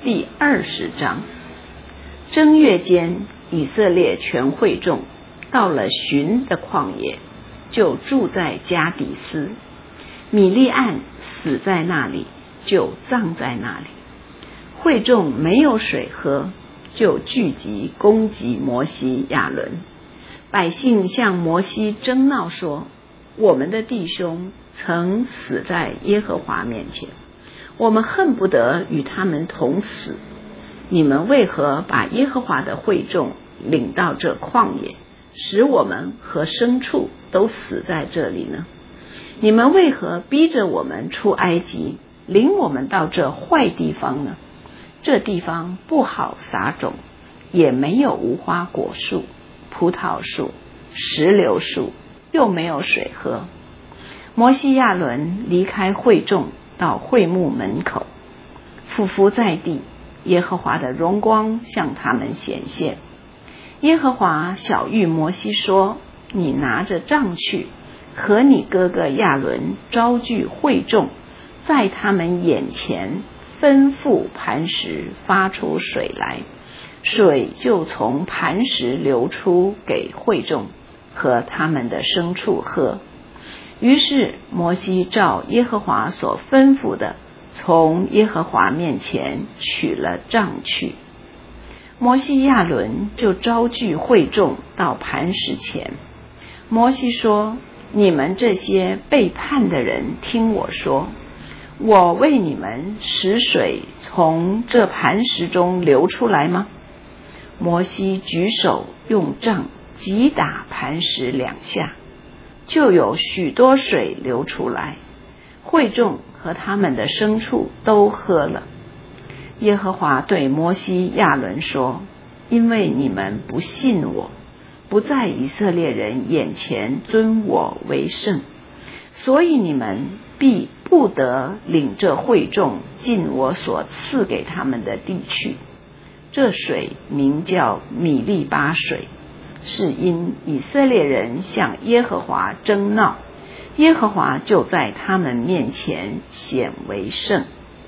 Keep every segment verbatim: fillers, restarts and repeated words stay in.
第二十章。正月间，以色列全会众到了寻的旷野，就住在加底斯。米利暗死在那里，就葬在那里。会众没有水喝，就聚集攻击摩西亚伦。百姓向摩西争闹说，我们的弟兄曾死在耶和华面前，我们恨不得与他们同死。你们为何把耶和华的会众领到这旷野，使我们和牲畜都死在这里呢？你们为何逼着我们出埃及，领我们到这坏地方呢？这地方不好撒种，也没有无花果树、葡萄树、石榴树，又没有水喝。摩西亚伦离开会众，到会幕门口，俯伏在地，耶和华的荣光向他们显现。耶和华晓谕摩西说，你拿着杖去，和你哥哥亚伦招聚会众，在他们眼前吩咐磐石发出水来，水就从磐石流出给会众和他们的牲畜喝。于是摩西照耶和华所吩咐的，从耶和华面前取了杖去。摩西亚伦就招聚会众到磐石前。摩西说，你们这些背叛的人，听我说，我为你们使水从这磐石中流出来吗？摩西举手用杖击打磐石两下，就有许多水流出来，会众和他们的牲畜都喝了。耶和华对摩西亚伦说，因为你们不信我，不在以色列人眼前尊我为圣，所以你们必不得领这会众进我所赐给他们的地去。这水名叫米利巴水，是因以色列人向耶和华争闹，耶和华就在他们面前显为圣。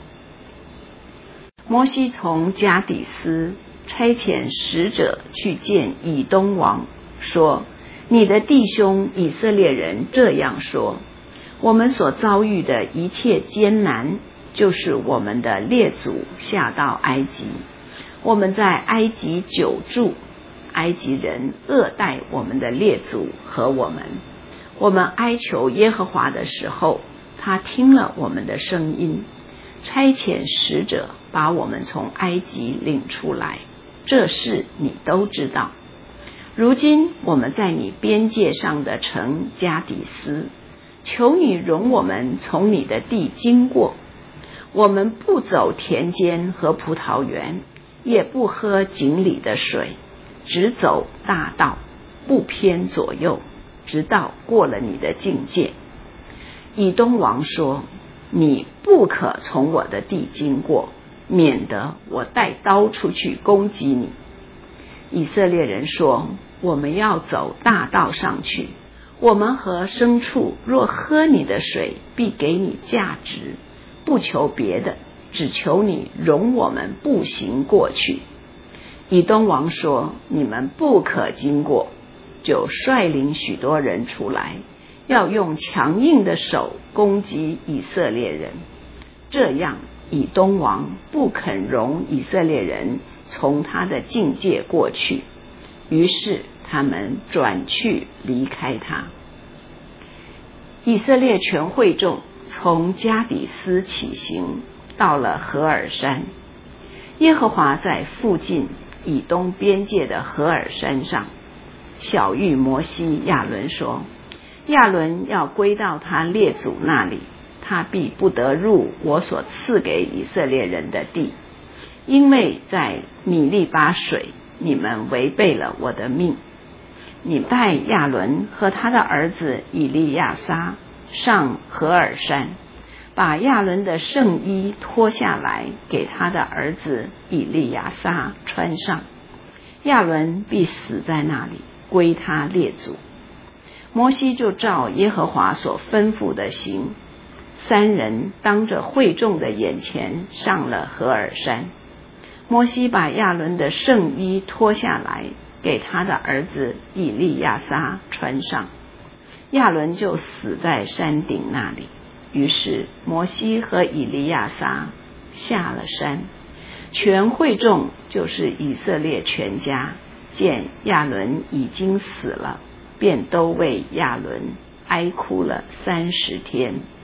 摩西从加底斯差遣使者去见以东王，说，你的弟兄以色列人这样说，我们所遭遇的一切艰难，就是我们的列祖下到埃及，我们在埃及久住，埃及人恶待我们的列祖和我们。我们哀求耶和华的时候，他听了我们的声音，差遣使者把我们从埃及领出来，这事你都知道。如今我们在你边界上的城加底斯，求你容我们从你的地经过。我们不走田间和葡萄园，也不喝井里的水，只走大道，不偏左右，直到过了你的境界。以东王说，你不可从我的地经过，免得我带刀出去攻击你。以色列人说，我们要走大道上去，我们和牲畜若喝你的水，必给你价值，不求别的，只求你容我们步行过去。以东王说，你们不可经过，就率领许多人出来，要用强硬的手攻击以色列人。这样以东王不肯容以色列人从他的境界过去，于是他们转去离开他。以色列全会众从加底斯起行，到了何珥山。耶和华在附近以东边界的何珥山上晓谕摩西亚伦说，亚伦要归到他列祖那里，他必不得入我所赐给以色列人的地，因为在米利巴水你们违背了我的命。你带亚伦和他的儿子以利亚撒上何珥山，把亚伦的圣衣脱下来，给他的儿子以利亚撒穿上。亚伦必死在那里，归他列祖。摩西就照耶和华所吩咐的行，三人当着会众的眼前上了何珥山。 摩西把亚伦的圣衣脱下来，给他的儿子以利亚撒穿上，亚伦就死在山顶那里。于是摩西和以利亚撒下了山，全会众，就是以色列全家，见亚伦已经死了，便都为亚伦哀哭了三十天。